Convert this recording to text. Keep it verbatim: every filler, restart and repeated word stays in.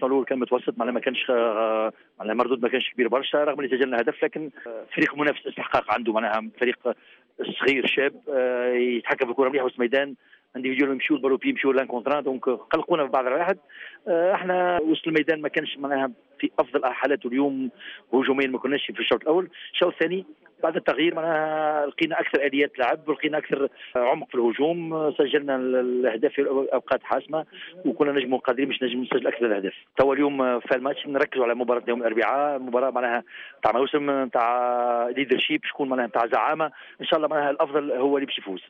الشوط الاول كان متوسط، معناها ما كانش آه، معناها مردود ما كانش كبير برشا رغم اللي سجلنا هدف، لكن آه، فريق منافس استحقاق عنده، معناها فريق صغير شاب آه، يتحكم في الكره مليح وسط ميدان انديفيديول يمشيو البروبي يمشيو لان كونترا، دونك قلقونا في بعض الواحد. آه، احنا وسط الميدان ما كانش معناها في افضل حالاته اليوم، هجوميا ما كناش في الشوط الاول. الشوط الثاني بعد التغيير معناها لقينا اكثر اليات لعب ولقينا اكثر عمق في الهجوم، سجلنا الاهداف في اوقات حاسمه وكنا نجموا قادرين باش نجم نسجل اكثر الاهداف. توا اليوم في الماتش نركزوا على مباراه يوم الاربعاء، مباراه معناها تاع موسم تاع ليدرشيب، شكون معناها تاع زعامه، ان شاء الله معناها الافضل هو اللي باش يفوز.